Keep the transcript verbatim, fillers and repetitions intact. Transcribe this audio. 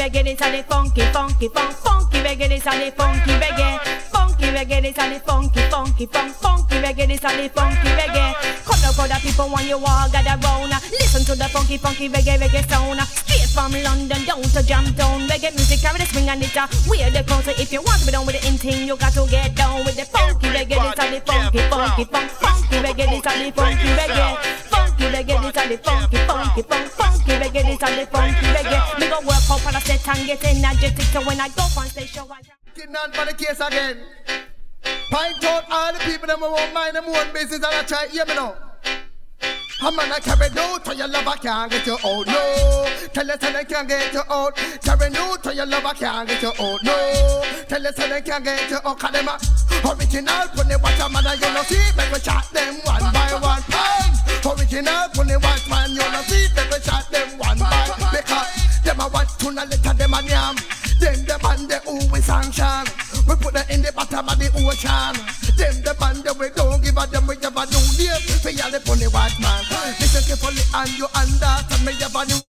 reggae, this are the funky, funky, funk, funky reggae, this are the funky reggae. Funky reggae, this are the funky, funky, funk, funky reggae, this are the funky reggae. Come now, crowd of people when you all gather round. Listen to the funky, funky reggae, reggae sound. Straight from London down to Jamtown. Reggae music carry the swing and it's a weird the So if you want to be down with the in thing, you got to get down with the funky reggae, this are the funky, funky, funk, funky reggae, this are the funky reggae. Funky reggae, this are the funky, funky, funk, funky reggae, this are the funky reggae. Me go work out on a set and get energetic, so when I go on stage, show I getting on for the case again. Point out all the people that won't mind them own business and I try, hear me now. A man I carry no to your lover can't get you out, no. Tell us I can't get you out. Carry no to your lover can't get you out, no. Tell us I can't get you out. Cause them a original when they watch a man and you know see. Make we chat them one by one. Original when they watch man you know see. Make we chat them one by one. Because them a watch tuna letter them a yam. Them the band they always sanction. We put them in the bottom of the ocean. Them the band that we don't give a them we never do them. We all the funny white man. Listen carefully and you understand me never do.